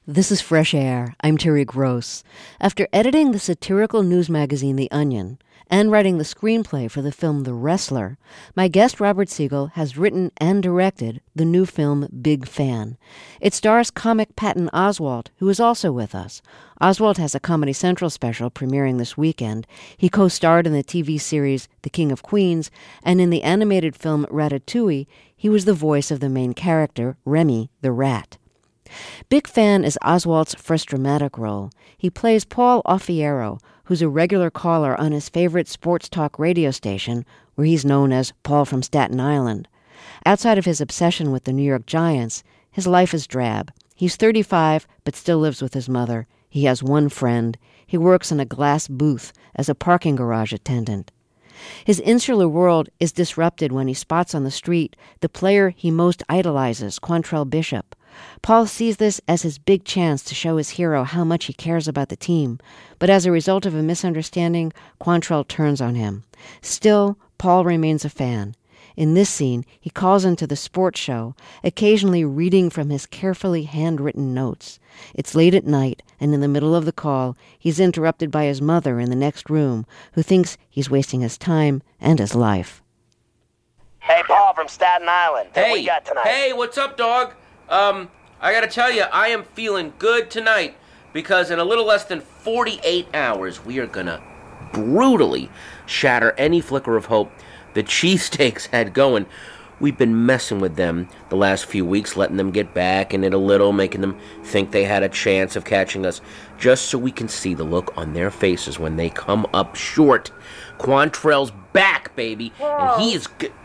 This is Fresh Air. I'm Terry Gross. After editing the satirical news magazine The Onion and writing the screenplay for the film The Wrestler, my guest Robert Siegel has written and directed the new film Big Fan. It stars comic Patton Oswalt, who is also with us. Oswalt has a Comedy Central special premiering this weekend. He co-starred in the TV series The King of Queens, and in the animated film Ratatouille, he was the voice of the main character, Remy the Rat. Big Fan is Oswalt's first dramatic role. He plays Paul Offiero, who's a regular caller on his favorite sports talk radio station, where he's known as Paul from Staten Island. Outside of his obsession with the New York Giants, his life is drab. He's 35, but still lives with his mother. He has one friend. He works in a glass booth as a parking garage attendant. His insular world is disrupted when he spots on the street the player he most idolizes, Quantrell Bishop. Paul sees this as his big chance to show his hero how much he cares about the team, but as a result of a misunderstanding, Quantrell turns on him. Still, Paul remains a fan. In this scene, he calls into the sports show, occasionally reading from his carefully handwritten notes. It's late at night, and in the middle of the call, he's interrupted by his mother in the next room, who thinks he's wasting his time and his life. Hey, Paul from Staten Island. Hey, what we got tonight? Hey, what's up, dog? I gotta tell you, I am feeling good tonight because in a little less than 48 hours, we are gonna brutally shatter any flicker of hope the cheesesteaks had going. We've been messing with them the last few weeks, letting them get back in it a little, making them think they had a chance of catching us, just so we can see the look on their faces when they come up short. Quantrell's back, baby, and he is good.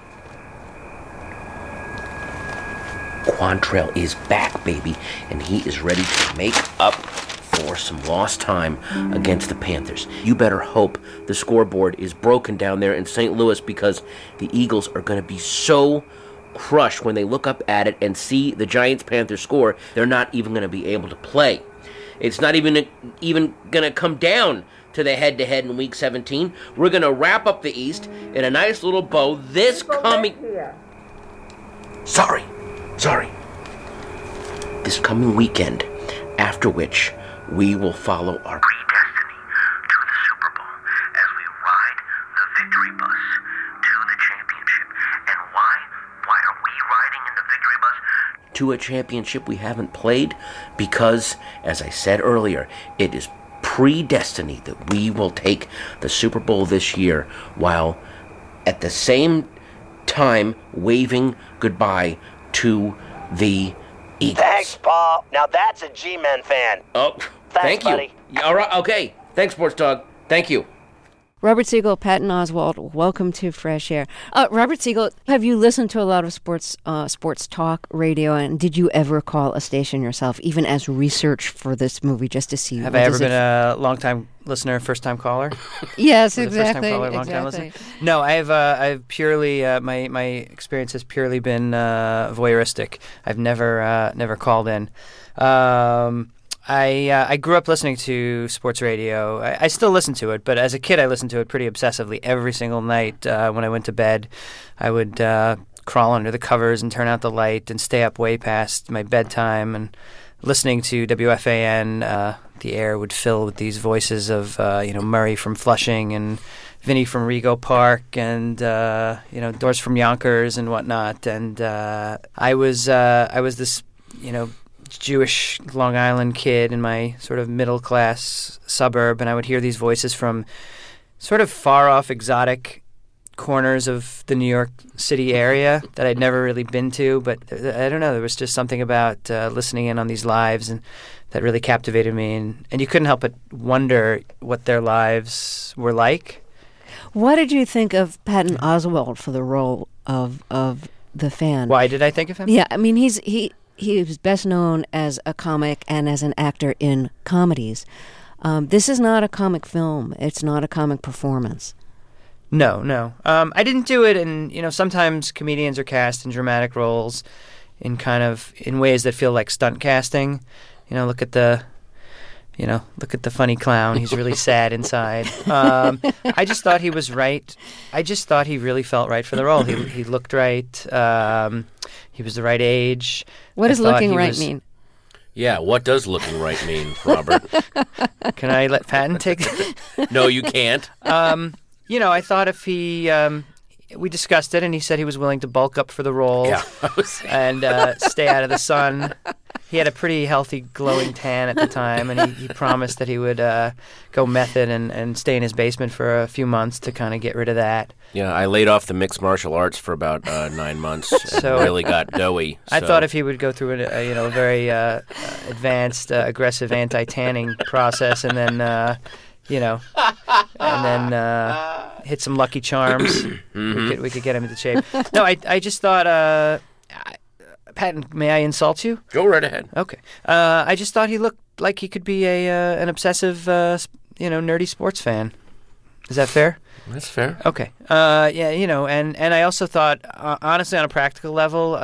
Quantrell is back, baby, and he is ready to make up for some lost time against the Panthers. You better hope the scoreboard is broken down there in St. Louis, because the Eagles are going to be so crushed when they look up at it and see the Giants-Panthers score, they're not even going to be able to play. It's not even going to come down to the head-to-head in Week 17. We're going to wrap up the East in a nice little bow this coming... Sorry. This coming weekend, after which we will follow our predestiny to the Super Bowl as we ride the victory bus to the championship. And why are we riding in the victory bus? To a championship we haven't played, because, as I said earlier, it is predestiny that we will take the Super Bowl this year, while at the same time waving goodbye to the Eagles. Thanks, Paul. Now that's a G-Men fan. Oh, thank you. Buddy. All right, okay. Thanks, Sports Dog. Thank you. Robert Siegel, Patton Oswalt, welcome to Fresh Air. Robert Siegel, have you listened to a lot of sports talk radio, and did you ever call a station yourself, even as research for this movie, just to see? Have I ever been a long-time listener, first-time caller? Yes, exactly. First-time caller, long-time listener? No, I've purely my experience has purely been voyeuristic. I've never called in. I grew up listening to sports radio. I still listen to it, but as a kid I listened to it pretty obsessively every single night. When I went to bed, I would crawl under the covers and turn out the light and stay up way past my bedtime, and listening to WFAN. The air would fill with these voices of Murray from Flushing and Vinny from Rego Park and Doris from Yonkers and whatnot. And I was this Jewish Long Island kid in my sort of middle-class suburb, and I would hear these voices from sort of far-off, exotic corners of the New York City area that I'd never really been to, but I don't know, there was just something about listening in on these lives and that really captivated me, and you couldn't help but wonder what their lives were like. What did you think of Patton Oswalt for the role of the fan? Why did I think of him? Yeah, I mean, he is best known as a comic and as an actor in comedies. This is not a comic film. It's not a comic performance. No. I didn't do it, and sometimes comedians are cast in dramatic roles in ways that feel like stunt casting. Look at the funny clown. He's really sad inside. I just thought he was right. I just thought he really felt right for the role. He looked right. He was the right age. What does looking right mean? Yeah, what does looking right mean, Robert? Can I let Patton take it? No, you can't. I thought if he, we discussed it, and he said he was willing to bulk up for the role and stay out of the sun. He had a pretty healthy, glowing tan at the time, and he promised that he would go method and stay in his basement for a few months to kind of get rid of that. Yeah, I laid off the mixed martial arts for about 9 months and really got doughy. I thought if he would go through a very advanced, aggressive anti-tanning process, and then hit some Lucky Charms, we could get him into shape. No, I just thought, Patton, may I insult you? Go right ahead. Okay. I just thought he looked like he could be an obsessive, nerdy sports fan. Is that fair? That's fair. Okay. And I also thought, honestly, on a practical level,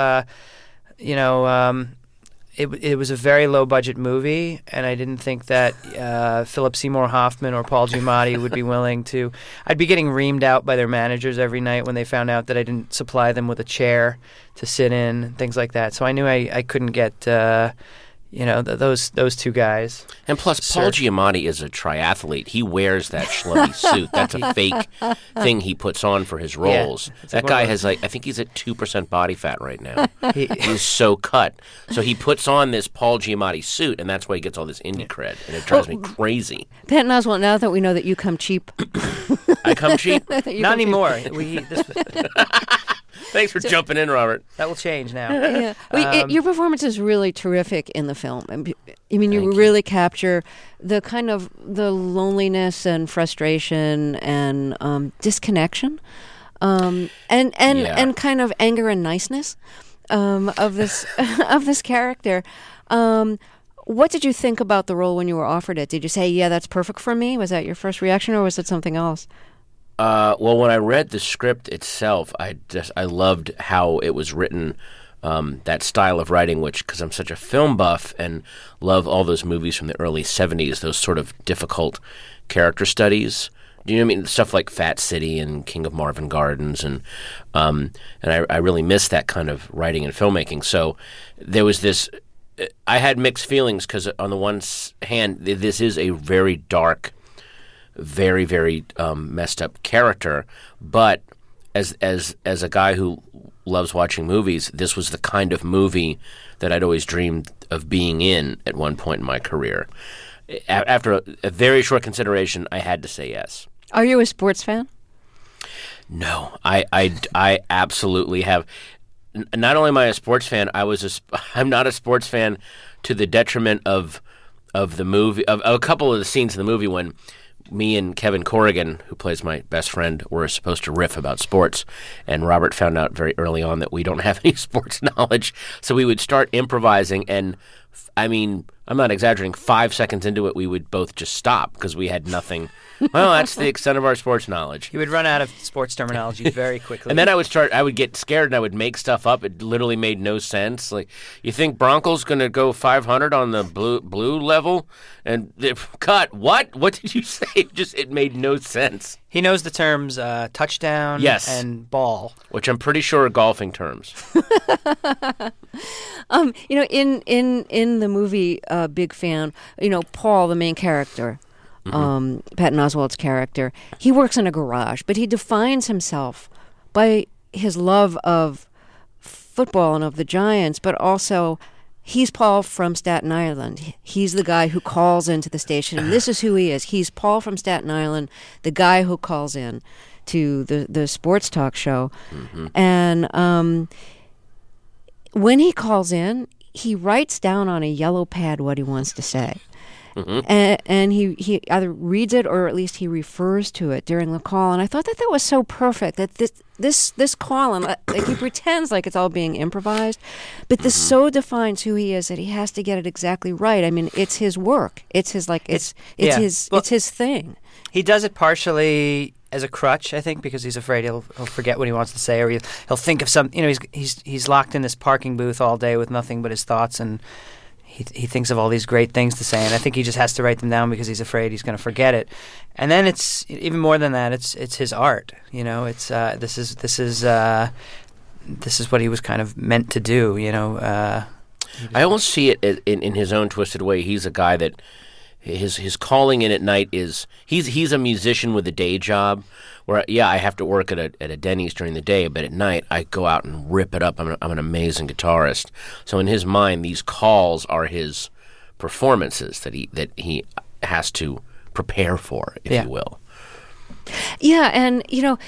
it was a very low-budget movie, and I didn't think that Philip Seymour Hoffman or Paul Giamatti would be willing to... I'd be getting reamed out by their managers every night when they found out that I didn't supply them with a chair to sit in, and things like that. So I knew I couldn't get... those two guys. And plus, Paul Giamatti is a triathlete. He wears that schlubby suit. That's a fake thing he puts on for his roles. That guy has I think he's at 2% body fat right now. He's so cut. So he puts on this Paul Giamatti suit, and that's why he gets all this indie cred, and it drives me crazy. Patton Oswalt, now that we know that you come cheap. I come cheap? Not anymore. Thanks for jumping in, Robert. That will change now. Yeah. Your performance is really terrific in the film. I mean, you really capture the kind of the loneliness and frustration and disconnection, and kind of anger and niceness of this of this character. What did you think about the role when you were offered it? Did you say, "Yeah, that's perfect for me"? Was that your first reaction, or was it something else? Well, when I read the script itself, I loved how it was written, that style of writing, because I'm such a film buff and love all those movies from the early 70s, those sort of difficult character studies. Do you know what I mean? Stuff like Fat City and King of Marvin Gardens, and I really miss that kind of writing and filmmaking. So there was this. I had mixed feelings because on the one hand, this is a very dark, very, very messed up character, but as a guy who loves watching movies, this was the kind of movie that I'd always dreamed of being in at one point in my career. After a very short consideration, I had to say yes. Are you a sports fan? No, I absolutely have. Not only am I a sports fan, I'm not a sports fan to the detriment of the movie, of a couple of the scenes in the movie when me and Kevin Corrigan, who plays my best friend, were supposed to riff about sports, and Robert found out very early on that we don't have any sports knowledge, so we would start improvising, and I mean, I'm not exaggerating, 5 seconds into it, we would both just stop because we had nothing. Well, that's the extent of our sports knowledge. You would run out of sports terminology very quickly. And then I would get scared and I would make stuff up. It literally made no sense. Like, you think Bronco's going to go 500 on the blue level? And cut. What? What did you say? It made no sense. He knows the terms touchdown and ball. Which I'm pretty sure are golfing terms. In the movie Big Fan, Paul, the main character, Patton Oswalt's character, he works in a garage, but he defines himself by his love of football and of the Giants, but also he's Paul from Staten Island. He's the guy who calls into the station, and this is who he is. He's Paul from Staten Island, the guy who calls in to the sports talk show. And when he calls in, he writes down on a yellow pad what he wants to say. And he either reads it or at least he refers to it during the call. And I thought that was so perfect, that this call, and like he pretends like it's all being improvised, but this so defines who he is that he has to get it exactly right. I mean, it's his work. It's his it's his thing. He does it partially as a crutch, I think, because he's afraid he'll forget what he wants to say, or he'll think of some. He's locked in this parking booth all day with nothing but his thoughts, and he thinks of all these great things to say, and I think he just has to write them down because he's afraid he's going to forget it. And then it's even more than that. It's his art. It's this is what he was kind of meant to do. I almost see it in his own twisted way. He's a guy that his calling in at night is he's a musician with a day job. Where I have to work at a Denny's during the day, but at night I go out and rip it up. I'm an amazing guitarist. So in his mind, these calls are his performances that he has to prepare for, if you will. Yeah, and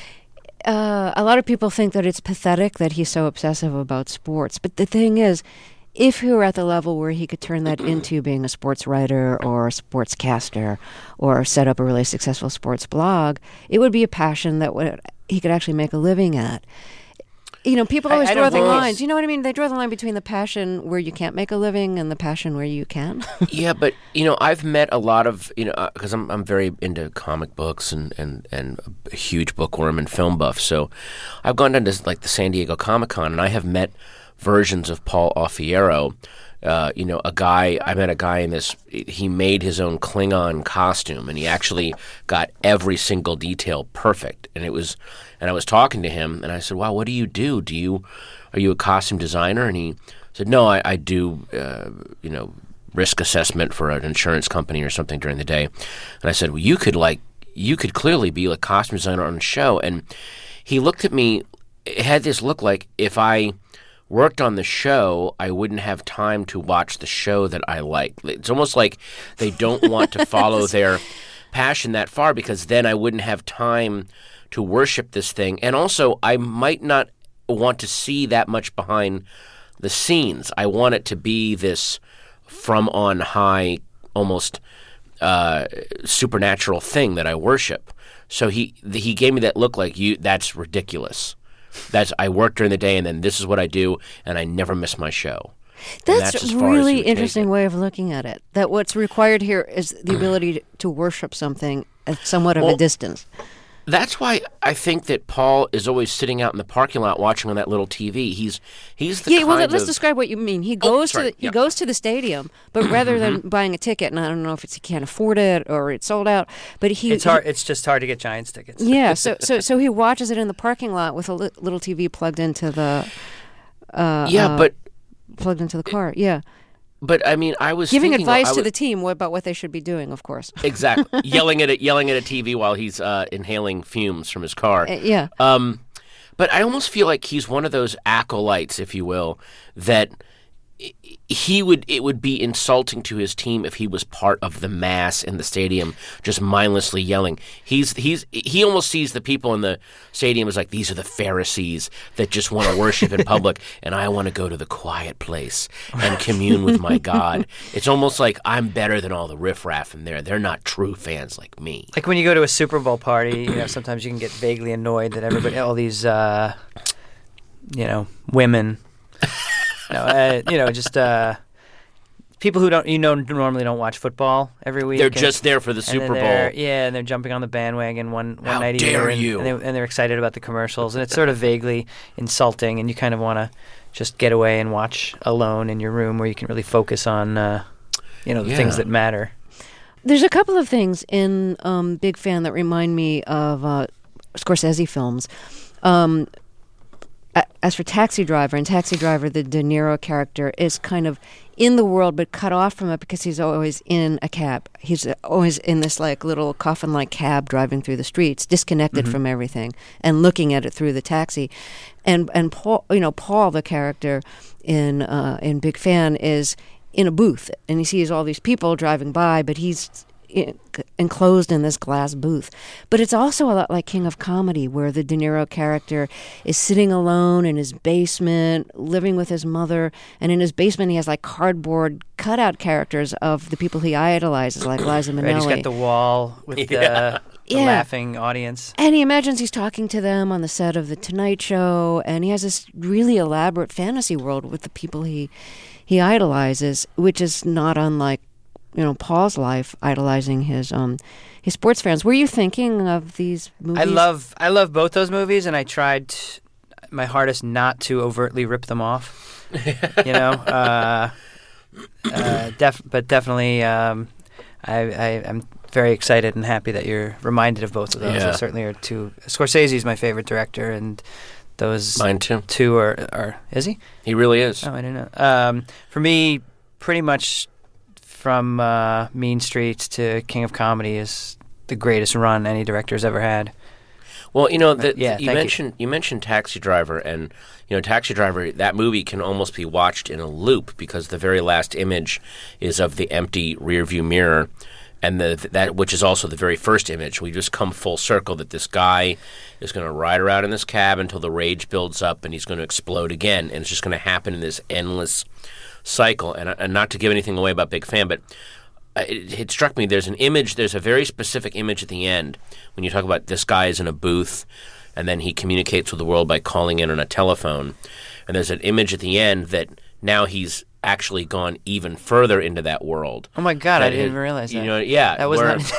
a lot of people think that it's pathetic that he's so obsessive about sports. But the thing is, if he were at the level where he could turn that into being a sports writer or a sportscaster or set up a really successful sports blog, it would be a passion that he could actually make a living at. People always draw the lines. You know what I mean? They draw the line between the passion where you can't make a living and the passion where you can. Yeah, but I've met a lot of because I'm very into comic books and a huge bookworm and film buff. So I've gone down to like the San Diego Comic-Con and I have met versions of Paul Offiero. I met a guy in this. He made his own Klingon costume, and he actually got every single detail perfect. And I was talking to him, and I said, "Wow, what do you do? Are you a costume designer?" And he said, "No, I do, risk assessment for an insurance company or something during the day." And I said, "Well, you could clearly be a costume designer on a show." And he looked at me. It had this look like if I worked on the show, I wouldn't have time to watch the show that I like. It's almost like they don't want to follow their passion that far because then I wouldn't have time to worship this thing. And also, I might not want to see that much behind the scenes. I want it to be this from on high, almost supernatural thing that I worship. So he gave me that look like, that's ridiculous. I work during the day, and then this is what I do, and I never miss my show. That's a really interesting way of looking at it. That what's required here is the ability to worship something at somewhat of a distance. That's why I think that Paul is always sitting out in the parking lot watching on that little TV. He's the kind of... let's describe what you mean. He goes goes to the stadium, but rather than buying a ticket, and I don't know if he can't afford it or it's sold out, but it's hard. It's just hard to get Giants tickets. Yeah, so he watches it in the parking lot with a little TV plugged into the plugged into the car. Yeah. But I mean, I was giving advice to the team about what they should be doing, of course. Exactly, yelling at a TV while he's inhaling fumes from his car. Yeah. But I almost feel like he's one of those acolytes, if you will, that it would be insulting to his team if he was part of the mass in the stadium just mindlessly yelling. He almost sees the people in the stadium as like, these are the Pharisees that just want to worship in public, and I want to go to the quiet place and commune with my God. It's almost like I'm better than all the riffraff in there. They're not true fans like me. Like when you go to a Super Bowl party, sometimes you can get vaguely annoyed that all these women just people who normally don't watch football every week. They're just there for the Super Bowl. And they're jumping on the bandwagon one night a year. And they're excited about the commercials, and it's sort of vaguely insulting, and you kind of want to just get away and watch alone in your room where you can really focus on the things that matter. There's a couple of things in Big Fan that remind me of Scorsese films. As for Taxi Driver, the De Niro character is kind of in the world but cut off from it because he's always in a cab. He's always in this like little coffin-like cab driving through the streets, disconnected from everything and looking at it through the taxi. And Paul, Paul, the character in Big Fan, is in a booth and he sees all these people driving by, but he's enclosed in this glass booth. But it's also a lot like King of Comedy, where the De Niro character is sitting alone in his basement, living with his mother, and in his basement he has like cardboard cutout characters of the people he idolizes, like Liza Minnelli. Right, he's got the wall with the laughing audience. And he imagines he's talking to them on the set of The Tonight Show, and he has this really elaborate fantasy world with the people he idolizes, which is not unlike Paul's life, idolizing his sports fans. Were you thinking of these movies? I love both those movies, and I tried my hardest not to overtly rip them off. But definitely, I'm very excited and happy that you're reminded of both of those. Yeah. They certainly are two. Scorsese is my favorite director, and Those Mine too. two are is he? He really is. Oh, I didn't know. For me, pretty much from Mean Streets to King of Comedy is the greatest run any director's ever had. Well, you mentioned Taxi Driver, and Taxi Driver. That movie can almost be watched in a loop because the very last image is of the empty rearview mirror, and that which is also the very first image. We just come full circle that this guy is going to ride around in this cab until the rage builds up, and he's going to explode again, and it's just going to happen in this endless cycle. And not to give anything away about Big Fan, but it struck me there's a very specific image at the end when you talk about this guy is in a booth and then he communicates with the world by calling in on a telephone, and there's an image at the end that now he's actually gone even further into that world. Oh my God, I didn't even realize that. That was not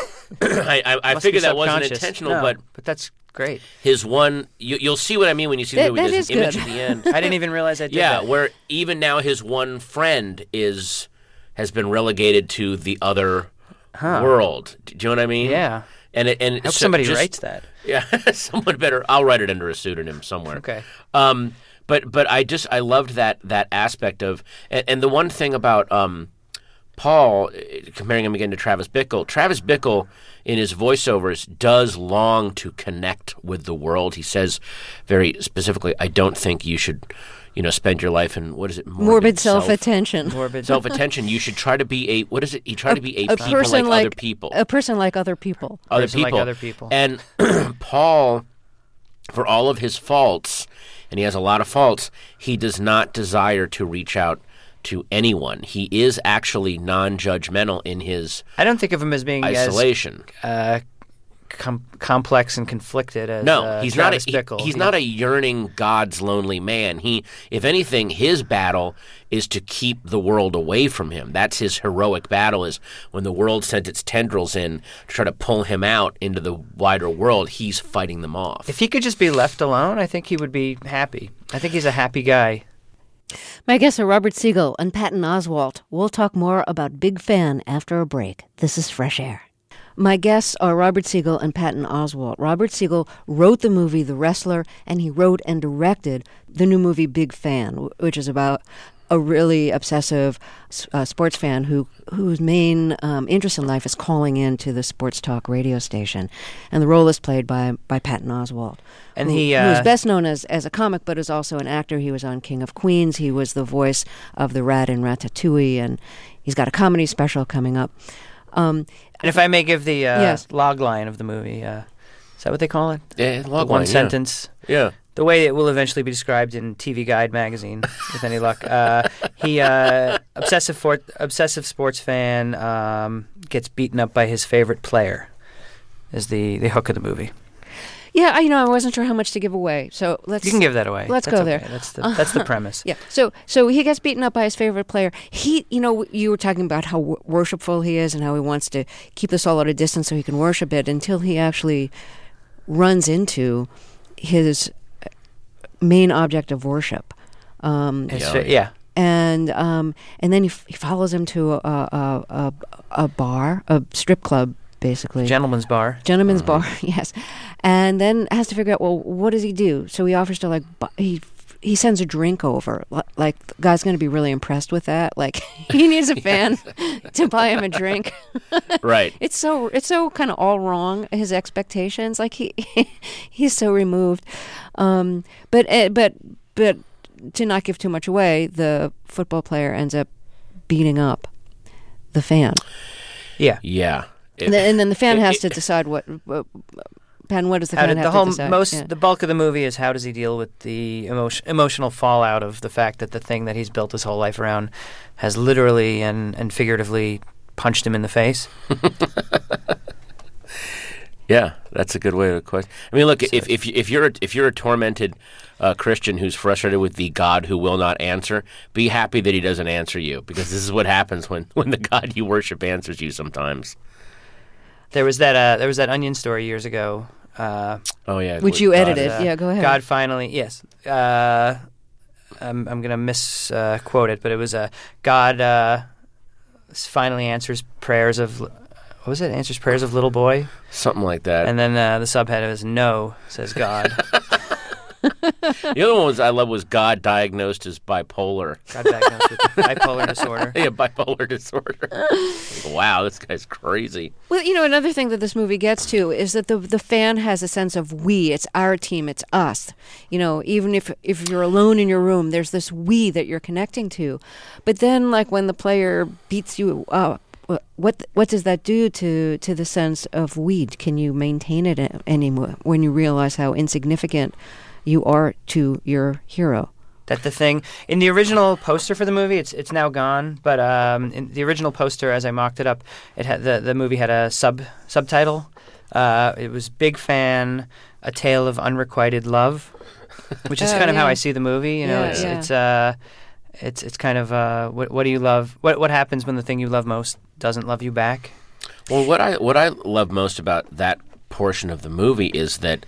I figured that wasn't intentional, no, but that's great. His one you'll see what I mean when you see the movie. There's an image at the end. I didn't even realize I did that. Where even now his one friend has been relegated to the other world. Do you know what I mean? Yeah. And I hope somebody writes that. Yeah, someone better. I'll write it under a pseudonym somewhere. Okay. But I loved that aspect of, and the one thing about Paul, comparing him again to Travis Bickle in his voiceovers does long to connect with the world. He says very specifically, I don't think you should spend your life in, what is it? Morbid self-attention. Morbid self-attention. You should try to be he tried to be a people person like other people. A person like other people. Like other people. And Paul, for all of his faults, and he has a lot of faults, he does not desire to reach out to anyone. He is actually non-judgmental in his I don't think of him as being isolation. As complex and conflicted as he's Travis not Bickle. He's not a yearning God's lonely man. If anything, his battle is to keep the world away from him. That's his heroic battle, is when the world sent its tendrils in to try to pull him out into the wider world, he's fighting them off. If he could just be left alone, I think he would be happy. I think he's a happy guy. My guests are Robert Siegel and Patton Oswalt. We'll talk more about Big Fan after a break. This is Fresh Air. My guests are Robert Siegel and Patton Oswalt. Robert Siegel wrote the movie The Wrestler, and he wrote and directed the new movie Big Fan, which is about a really obsessive sports fan whose main interest in life is calling in to the sports talk radio station. And the role is played by Patton Oswalt, and who is best known as a comic, but is also an actor. He was on King of Queens. He was the voice of the rat in Ratatouille, and he's got a comedy special coming up. And if I may give the yes. log line of the movie, is that what they call it? Yeah, log one line, sentence. Yeah. The way it will eventually be described in TV Guide magazine, with any luck. He obsessive sports fan, gets beaten up by his favorite player, is the hook of the movie. Yeah, I wasn't sure how much to give away, so let's. You can give that away. Let's That's go okay. there. That's the premise. Yeah. So he gets beaten up by his favorite player. You were talking about how worshipful he is and how he wants to keep this all at a distance so he can worship it, until he actually runs into his main object of worship. Yeah. And then he follows him to a bar, a strip club. Basically, Gentleman's bar, yes, and then has to figure out, well, what does he do? So he offers to he sends a drink over. Like, the guy's going to be really impressed with that. Like, he needs a fan to buy him a drink. Right. It's so kind of all wrong, his expectations. Like, he's so removed. But to not give too much away, the football player ends up beating up the fan. Yeah. Yeah. And then the fan has to decide what does the fan have to decide? The bulk of the movie is how does he deal with the emotional fallout of the fact that the thing that he's built his whole life around has literally and figuratively punched him in the face. Yeah, that's a good way to question. I mean, look, if you're a tormented Christian who's frustrated with the God who will not answer, be happy that he doesn't answer you, because this is what happens when the God you worship answers you sometimes. There was that Onion story years ago. Oh yeah, which you edited. Yeah, go ahead. God finally, yes. I'm gonna misquote it, but it was God finally answers prayers of. What was it? Answers prayers of little boy. Something like that. And then the subhead is "No," says God. The other one I love was God diagnosed as bipolar. Got diagnosed with bipolar disorder. Yeah, bipolar disorder. Wow, this guy's crazy. Well, another thing that this movie gets to is that the fan has a sense of we. It's our team. It's us. Even if you're alone in your room, there's this we that you're connecting to. But then, like when the player beats you up, what does that do to the sense of we? Can you maintain it anymore when you realize how insignificant you are to your hero? That's the thing. In the original poster for the movie, it's now gone. But in the original poster, as I mocked it up, it had the movie had a subtitle. It was "Big Fan: A Tale of Unrequited Love," which is kind of how I see the movie. It's kind of what do you love? What happens when the thing you love most doesn't love you back? Well, what I love most about that portion of the movie is that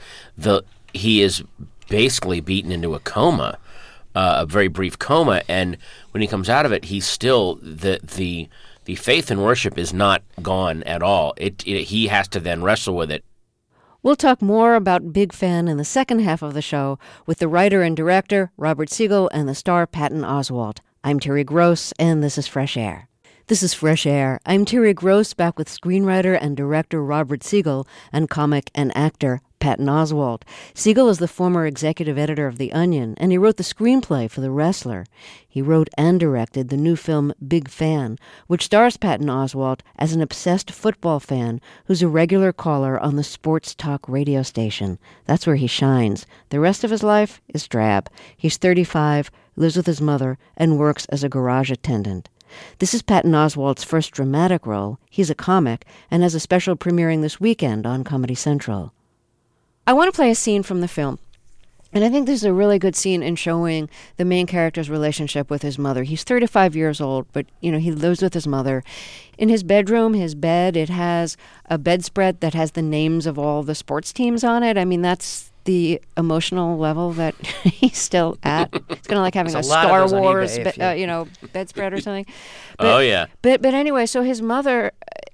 he is basically beaten into a coma, a very brief coma, and when he comes out of it, he's still the faith and worship is not gone at all. He has to then wrestle with it. We'll talk more about Big Fan in the second half of the show with the writer and director, Robert Siegel, and the star, Patton Oswalt. I'm Terry Gross, and this is Fresh Air. This is Fresh Air. I'm Terry Gross, back with screenwriter and director Robert Siegel and comic and actor Patton Oswalt. Siegel is the former executive editor of The Onion, and he wrote the screenplay for The Wrestler. He wrote and directed the new film Big Fan, which stars Patton Oswalt as an obsessed football fan who's a regular caller on the sports talk radio station. That's where he shines. The rest of his life is drab. He's 35, lives with his mother, and works as a garage attendant. This is Patton Oswalt's first dramatic role. He's a comic and has a special premiering this weekend on Comedy Central. I want to play a scene from the film. And I think this is a really good scene in showing the main character's relationship with his mother. He's 35 years old, but, he lives with his mother. In his bedroom, his bed, it has a bedspread that has the names of all the sports teams on it. I mean, that's the emotional level that he's still at. It's kind of like having a Star Wars, bedspread or something. But, But anyway, so his mother,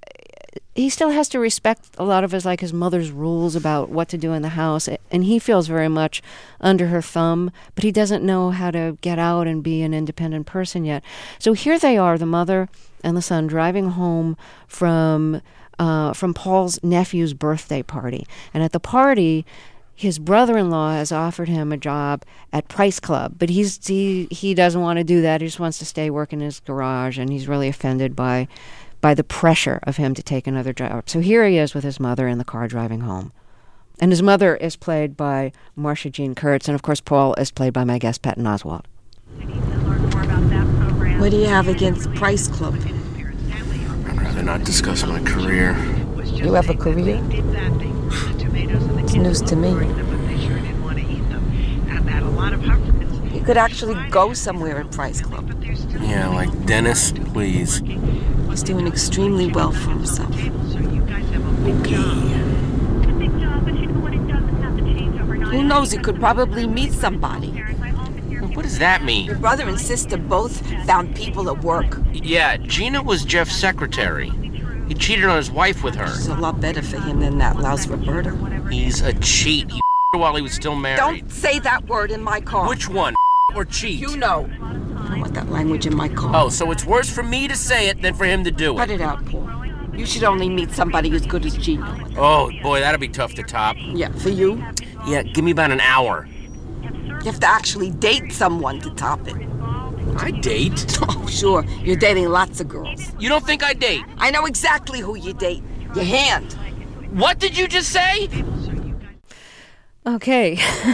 he still has to respect a lot of his mother's rules about what to do in the house, and he feels very much under her thumb, but he doesn't know how to get out and be an independent person yet. So here they are, the mother and the son, driving home from Paul's nephew's birthday party. And at the party, his brother-in-law has offered him a job at Price Club, but he doesn't want to do that. He just wants to stay work in his garage, and he's really offended by the pressure of him to take another job. So here he is with his mother in the car driving home. And his mother is played by Marcia Jean Kurtz, and of course Paul is played by my guest Patton Oswalt. What do you have against Price Club? I'd rather not discuss my career. You have a career? It's news to me. You could actually go somewhere at Price Club. Yeah, like Dennis, please. He's doing extremely well for himself. Who knows, he could probably meet somebody. What does that mean? Your brother and sister both found people at work. Yeah, Gina was Jeff's secretary. He cheated on his wife with her. It's a lot better for him than that louse Roberta. He's a cheat. He while he was still married. Don't say that word in my car. Which one? Or cheat? You know. I don't want that language in my car. Oh, so it's worse for me to say it than for him to do it. Cut it out, Paul. You should only meet somebody as good as Gina. Oh, boy, that'll be tough to top. Yeah, for you? Yeah, give me about an hour. You have to actually date someone to top it. I date? Oh, sure. You're dating lots of girls. You don't think I date? I know exactly who you date. Your hand. What did you just say? Okay.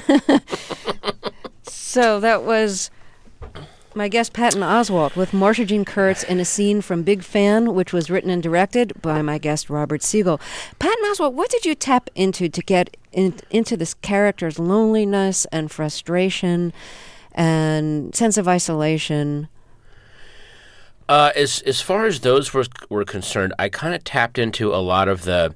So that was my guest Patton Oswalt with Marcia Jean Kurtz in a scene from Big Fan, which was written and directed by my guest Robert Siegel. Patton Oswalt, what did you tap into to get into this character's loneliness and frustration and sense of isolation? As far as those were concerned, I kind of tapped into a lot of the,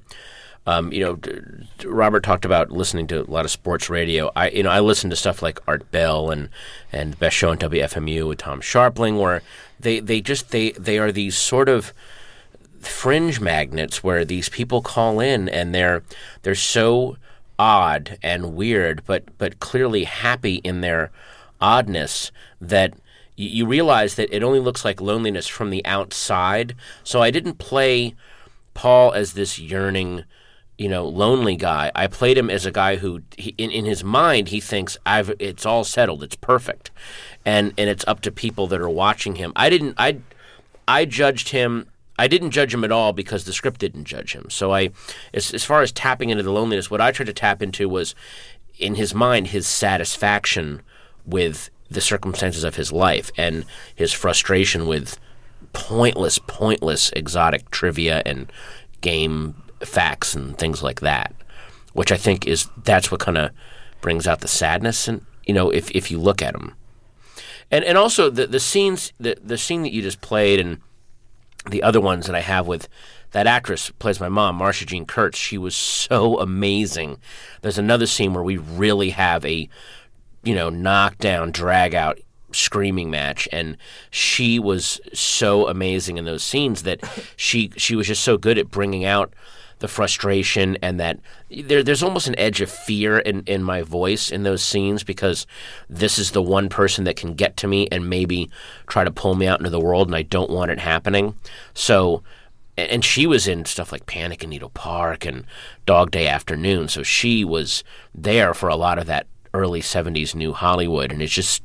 Robert talked about listening to a lot of sports radio. I listen to stuff like Art Bell and the Best Show on WFMU with Tom Sharpling, where they are these sort of fringe magnets where these people call in and they're so odd and weird, but clearly happy in their oddness, that you realize that it only looks like loneliness from the outside. So I didn't play Paul as this yearning, lonely guy. I played him as a guy who, in his mind, he thinks it's all settled, it's perfect, and it's up to people that are watching him. I judged him. I didn't judge him at all because the script didn't judge him. So as far as tapping into the loneliness, what I tried to tap into was, in his mind, his satisfaction with the circumstances of his life and his frustration with pointless exotic trivia and game facts and things like that, which I think that's what kind of brings out the sadness, and if you look at them, and also the scenes, the scene that you just played and the other ones that I have with that actress who plays my mom, Marcia Jean Kurtz. She was so amazing. There's another scene where we really have a knockdown, drag out, screaming match, and she was so amazing in those scenes that she was just so good at bringing out the frustration, and that there's almost an edge of fear in my voice in those scenes, because this is the one person that can get to me and maybe try to pull me out into the world, and I don't want it happening. So, and she was in stuff like Panic in Needle Park and Dog Day Afternoon, so she was there for a lot of that early 70s New Hollywood, and it's just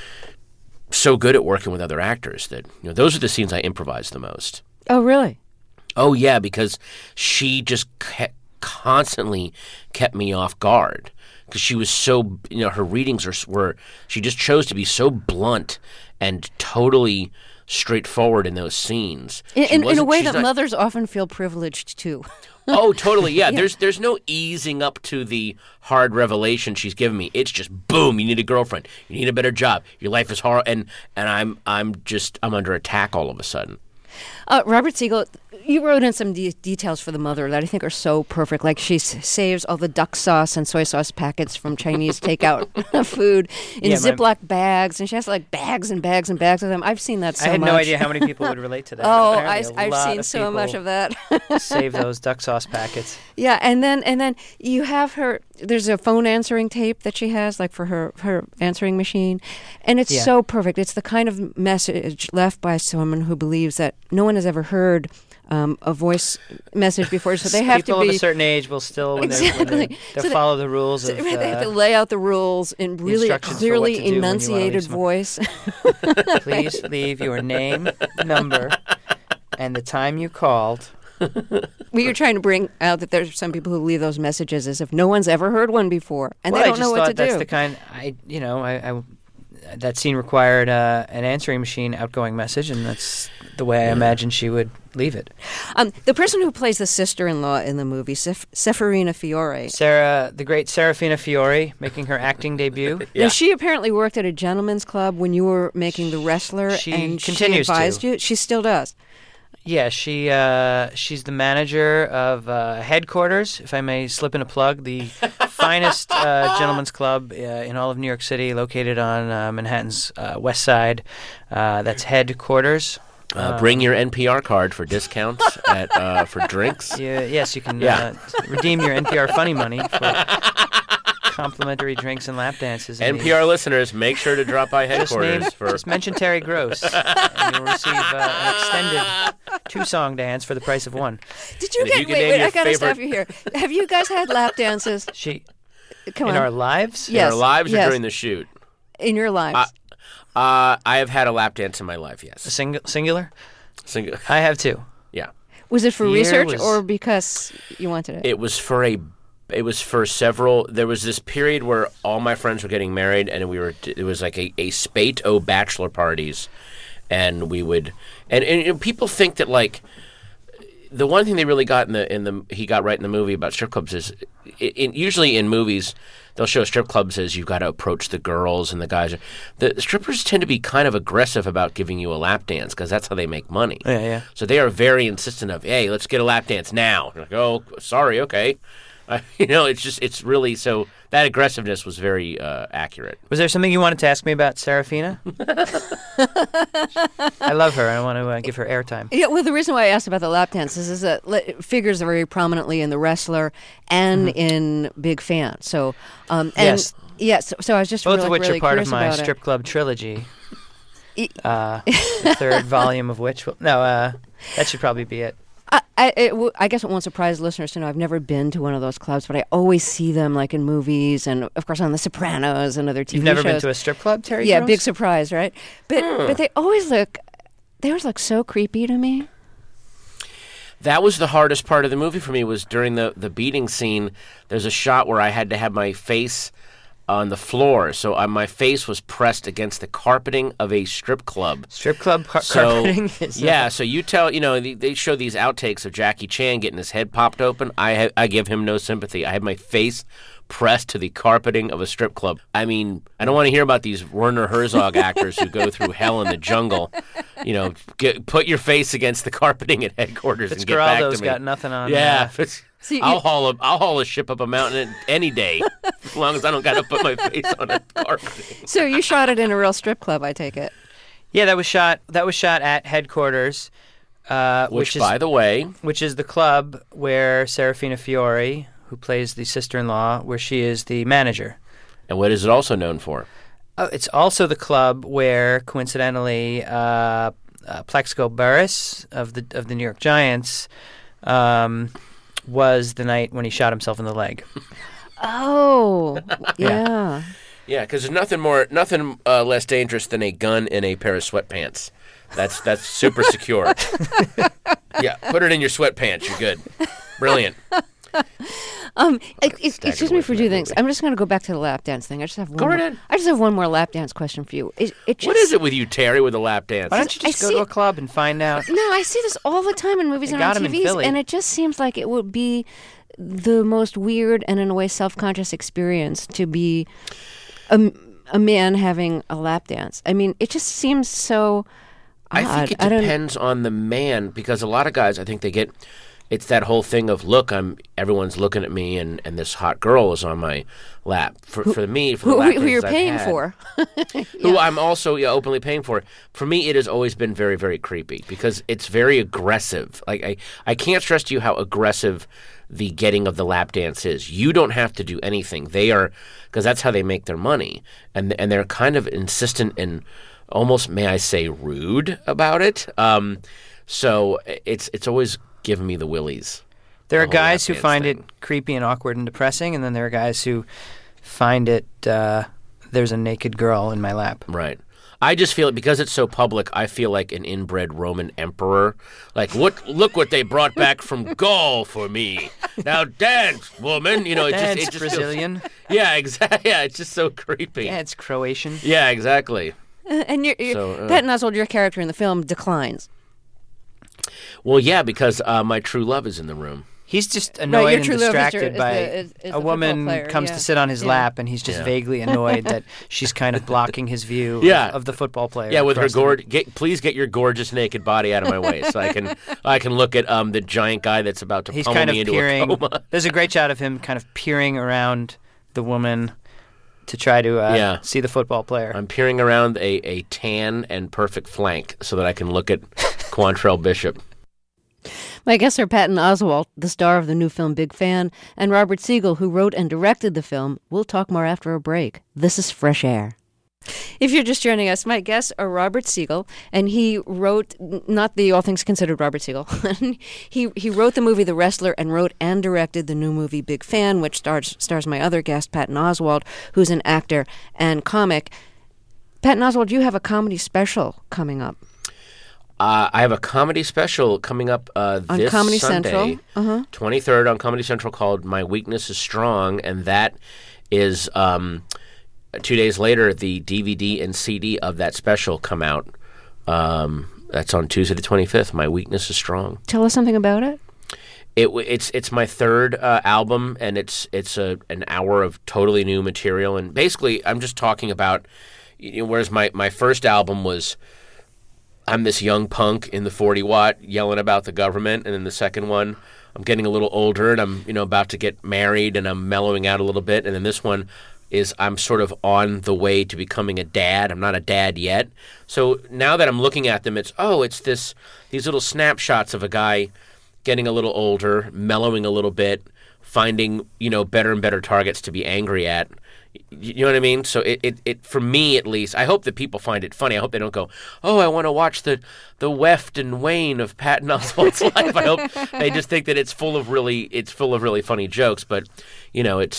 so good at working with other actors that those are the scenes I improvise the most. Oh, really? Oh, yeah, because she just constantly kept me off guard, because she was so, her readings were, she just chose to be so blunt and totally straightforward in those scenes. In a way that mothers often feel privileged too. Oh, totally, yeah. There's no easing up to the hard revelation she's given me. It's just boom, you need a girlfriend, you need a better job, your life is horrible, and I'm under attack all of a sudden. Robert Siegel, you wrote in some details for the mother that I think are so perfect. Like, she saves all the duck sauce and soy sauce packets from Chinese takeout food in Ziploc bags, and she has like bags and bags and bags of them. I've seen that so much. I had no idea how many people would relate to that. Oh, I've seen so much of that. Save those duck sauce packets. Yeah, and then you have her. There's a phone answering tape that she has, like for her answering machine, and it's so perfect. It's the kind of message left by someone who believes that no one has ever heard a voice message before, so they have to be... People of a certain age will still, when they'll follow the rules of... They have to lay out the rules in really clearly enunciated voice. Please leave your name, number, and the time you called. You're trying to bring out that there's some people who leave those messages as if no one's ever heard one before, and they don't know what to do. That's the kind... that scene required an answering machine outgoing message, and that's the way I imagine she would leave it. The person who plays the sister-in-law in the movie, Seferina Fiore. The great Serafina Fiore, making her acting debut. Now, she apparently worked at a gentleman's club when you were making The Wrestler, and she advised you. She still does. Yeah, she's the manager of Headquarters, if I may slip in a plug, the finest gentleman's club in all of New York City, located on Manhattan's west side. That's Headquarters. Bring your NPR card for discounts for drinks. Yes, you can redeem your NPR funny money for complimentary drinks and lap dances. NPR listeners, make sure to drop by Headquarters. Just mention Terry Gross, and you'll receive an extended 2-song dance for the price of one. Did you get... Wait, I gotta stop you here. Have you guys had lap dances? Come on. In our lives? Yes. In our lives or during the shoot? In your lives. I have had a lap dance in my life, yes. A singular? Singular. I have too. Yeah. Was it for research or because you wanted it? It was for several. There was this period where all my friends were getting married, and it was like a spate of bachelor parties, and we would, and people think that, like, the one thing they really got he got right in the movie about strip clubs is, usually in movies they'll show strip clubs as you've got to approach the girls and the guys. The strippers tend to be kind of aggressive about giving you a lap dance because that's how they make money. Yeah. So they are very insistent of, hey, let's get a lap dance now. You're like, oh, sorry, okay. It's really, so That aggressiveness was very accurate. Was there something you wanted to ask me about Serafina? I love her. I want to give her airtime. Yeah, well, the reason why I asked about the lap dances is that it figures very prominently in The Wrestler and in Big Fan. So, Yes. Yeah, so I was just Both really, of which really are part of curious my about strip club trilogy. The third volume of which... that should probably be it. I guess it won't surprise listeners to know I've never been to one of those clubs, but I always see them like in movies and, of course, on The Sopranos and other TV shows. You've never been to a strip club, Terry Yeah, Gross? big surprise, right? But they always look so creepy to me. That was the hardest part of the movie for me, was during the beating scene. There's a shot where I had to have my face on the floor, so my face was pressed against the carpeting of a strip club. Strip club carpeting? So you tell, they show these outtakes of Jackie Chan getting his head popped open. I give him no sympathy. I had my face pressed to the carpeting of a strip club. I mean, I don't want to hear about these Werner Herzog actors who go through hell in the jungle. Put your face against the carpeting at headquarters and get back to me. Fitzgeraldo's got nothing on. Yeah, See, I'll haul a ship up a mountain any day, as long as I don't got to put my face on a carpeting. So you shot it in a real strip club, I take it. Yeah, that was shot at headquarters, Which, by the way, which is the club where Serafina Fiore, who plays the sister-in-law, where she is the manager. And what is it also known for? Oh, it's also the club where, coincidentally, Plaxico Burress of the New York Giants was the night when he shot himself in the leg. Oh, yeah. Yeah, because there's nothing less dangerous than a gun in a pair of sweatpants. That's super secure. Yeah, put it in your sweatpants. You're good. Brilliant. Excuse me for two things. I'm just going to go back to the lap dance thing. I just have one more lap dance question for you. What is it with you, Terry, with the lap dance? Why don't you just go to a club and find out? No, I see this all the time in movies and on TVs, and it just seems like it would be the most weird and, in a way, self-conscious experience to be a man having a lap dance. I mean, it just seems so odd. I think it depends on the man, because a lot of guys, I think they get... It's that whole thing of, look, everyone's looking at me, and this hot girl is on my lap. For me, for the lap who you're dances paying I've had, for, who I'm also openly paying for. For me, it has always been very, very creepy because it's very aggressive. Like I can't stress to you how aggressive the getting of the lap dance is. You don't have to do anything. They are, because that's how they make their money, and they're kind of insistent and almost, may I say, rude about it. So it's always given me the willies. There are guys who find it creepy and awkward and depressing, and then there are guys who find it, there's a naked girl in my lap. Right. I just feel it, because it's so public, I feel like an inbred Roman emperor. Like, look what they brought back from Gaul for me. Now dance, woman. It just Brazilian. Yeah, exactly. Yeah, it's just so creepy. Yeah, it's Croatian. Yeah, exactly. And Patton Oswalt, your character in the film, declines. Well, yeah, because my true love is in the room. He's just annoyed and distracted by is a woman comes to sit on his lap, and he's just vaguely annoyed that she's kind of blocking his view of the football player. Yeah, with her please get your gorgeous naked body out of my way, so I can look at the giant guy that's about to pummel me into a coma. There's a great shot of him kind of peering around the woman to try to see the football player. I'm peering around a tan and perfect flank so that I can look at Quantrell Bishop. My guests are Patton Oswalt, the star of the new film Big Fan, and Robert Siegel, who wrote and directed the film. We'll talk more after a break. This is Fresh Air. If you're just joining us, my guests are Robert Siegel, and he wrote, not the All Things Considered Robert Siegel, he wrote the movie The Wrestler and wrote and directed the new movie Big Fan, which stars my other guest, Patton Oswalt, who's an actor and comic. Patton Oswalt, you have a comedy special coming up. I have a comedy special coming up this Comedy Sunday, Central. 23rd on Comedy Central, called My Weakness is Strong, and that is 2 days later, the DVD and CD of that special come out. That's on Tuesday the 25th, My Weakness is Strong. Tell us something about it. It's my third album, and it's an hour of totally new material, and basically I'm just talking about, whereas my first album was I'm this young punk in the 40 watt yelling about the government, and then the second one, I'm getting a little older and I'm, about to get married and I'm mellowing out a little bit, and then this one is I'm sort of on the way to becoming a dad. I'm not a dad yet. So now that I'm looking at them, it's these little snapshots of a guy getting a little older, mellowing a little bit, finding, better and better targets to be angry at. You know what I mean? So it for me at least, I hope that people find it funny. I hope they don't go, oh, I want to watch the weft and wane of Patton Oswalt's life. I hope they just think that it's full of really funny jokes. But it's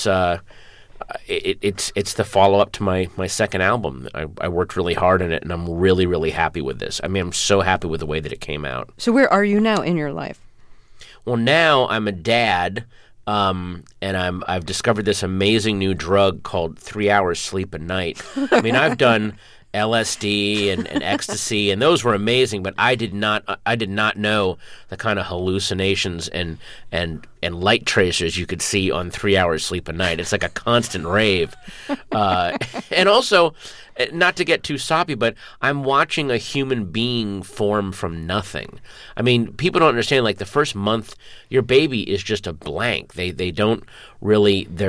the follow up to my second album. I worked really hard on it, and I'm really, really happy with this. I mean, I'm so happy with the way that it came out. So where are you now in your life? Well, now I'm a dad. And I've discovered this amazing new drug called 3 hours sleep a night. I mean, I've done LSD and ecstasy, and those were amazing, but I did not know the kind of hallucinations and light tracers you could see on 3 hours sleep a night. It's like a constant rave. And also, not to get too soppy, but I'm watching a human being form from nothing. I mean, people don't understand, like, the first month, your baby is just a blank. They don't really, they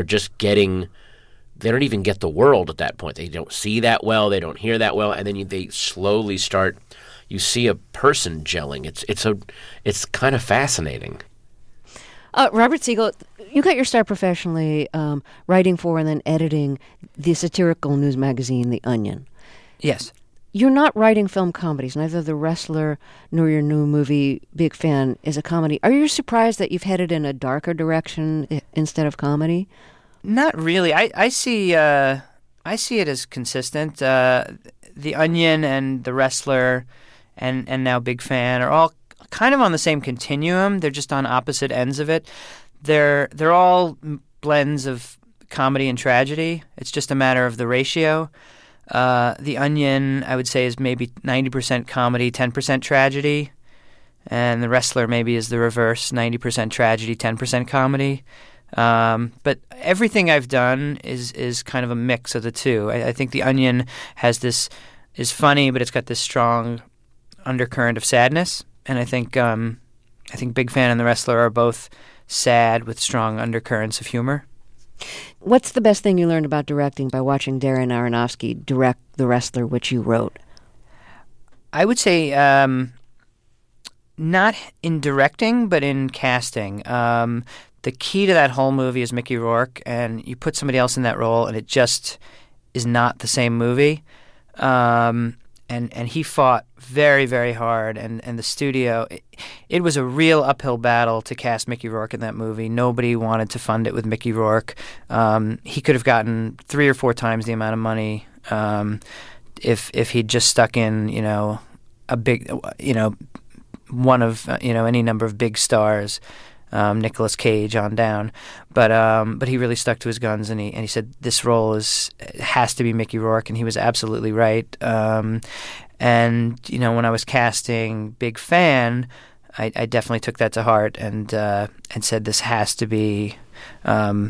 don't even get the world at that point. They don't see that well, they don't hear that well, and then they slowly start, you see a person gelling. It's kind of fascinating. Robert Siegel, you got your start professionally writing for and then editing the satirical news magazine, The Onion. Yes. You're not writing film comedies. Neither The Wrestler nor your new movie, Big Fan, is a comedy. Are you surprised that you've headed in a darker direction instead of comedy? Not really. I see it as consistent. The Onion and The Wrestler and now Big Fan are all kind of on the same continuum. They're just on opposite ends of it. They're all blends of comedy and tragedy. It's just a matter of the ratio. The Onion, I would say, is maybe 90% comedy, 10% tragedy. And The Wrestler maybe is the reverse, 90% tragedy, 10% comedy. But everything I've done is kind of a mix of the two. I think The Onion is funny, but it's got this strong undercurrent of sadness. And I think Big Fan and The Wrestler are both sad with strong undercurrents of humor. What's the best thing you learned about directing by watching Darren Aronofsky direct The Wrestler, which you wrote? I would say not in directing, but in casting. The key to that whole movie is Mickey Rourke, and you put somebody else in that role, and it just is not the same movie. And he fought very, very hard, and the studio, it was a real uphill battle to cast Mickey Rourke in that movie. Nobody wanted to fund it with Mickey Rourke. He could have gotten 3 or 4 times the amount of money if he'd just stuck in, a big, one of, any number of big stars. Nicolas Cage on down, but he really stuck to his guns, and he said this role has to be Mickey Rourke, and he was absolutely right. And when I was casting Big Fan, I definitely took that to heart and said this has to be Patton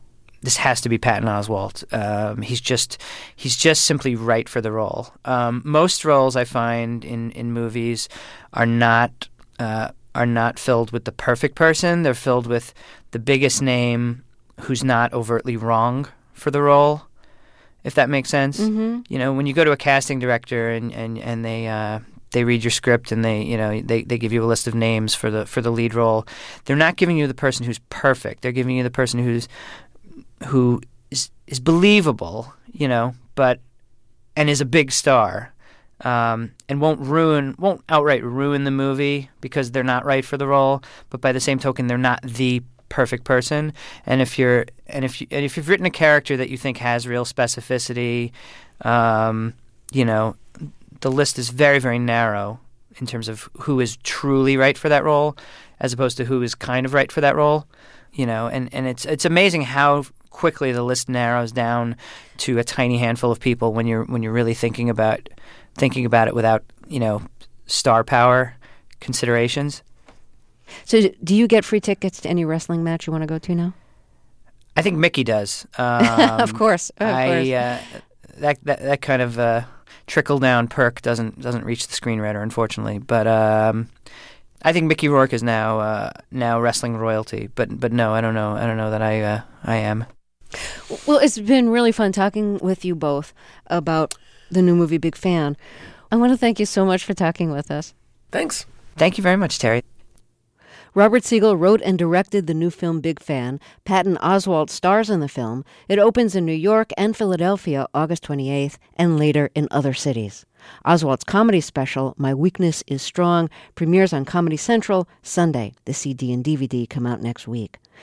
Oswalt. He's just simply right for the role. Most roles I find in movies are not filled with the perfect person. They're filled with the biggest name who's not overtly wrong for the role, if that makes sense. Mm-hmm. When you go to a casting director and they read your script and they give you a list of names for the lead role, they're not giving you the person who's perfect. They're giving you the person who is believable, but and is a big star. And won't outright ruin the movie because they're not right for the role, but by the same token, they're not the perfect person. And if you've written a character that you think has real specificity, the list is very, very narrow in terms of who is truly right for that role, as opposed to who is kind of right for that role. And it's amazing how quickly the list narrows down to a tiny handful of people when you're really thinking about it without, star power considerations. So do you get free tickets to any wrestling match you want to go to now? I think Mickey does. Of course. that kind of trickle down perk doesn't reach the screenwriter, unfortunately. But I think Mickey Rourke is now wrestling royalty. But no, I don't know that I am. Well, it's been really fun talking with you both about the new movie Big Fan. I want to thank you so much for talking with us. Thanks. Thank you very much, Terry. Robert Siegel wrote and directed the new film Big Fan. Patton Oswalt stars in the film. It opens in New York and Philadelphia August 28th and later in other cities. Oswalt's comedy special, My Weakness is Strong, premieres on Comedy Central Sunday. The CD and DVD come out next week.